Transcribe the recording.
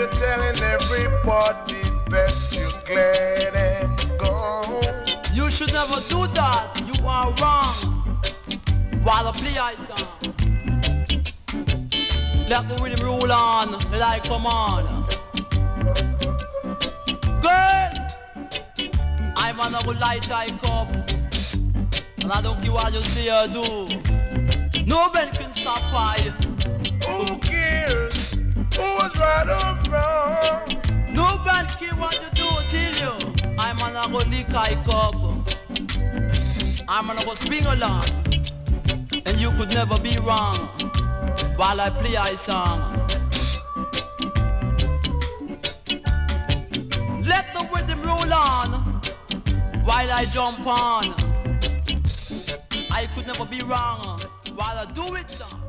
you're telling everybody that you're glad and gone. You should never do that. You are wrong. While I play I song, let the rhythm roll on. Let I come on. Girl, I'm gonna go light I cup, and I don't care what you say or do. Nobody can stop I. Who cares? Who's right or wrong? Nobody care what you do till you. I'm gonna go lick I cup. I'm gonna go swing along, and you could never be wrong while I play I song. Let the rhythm roll on while I jump on. I could never be wrong while I do it.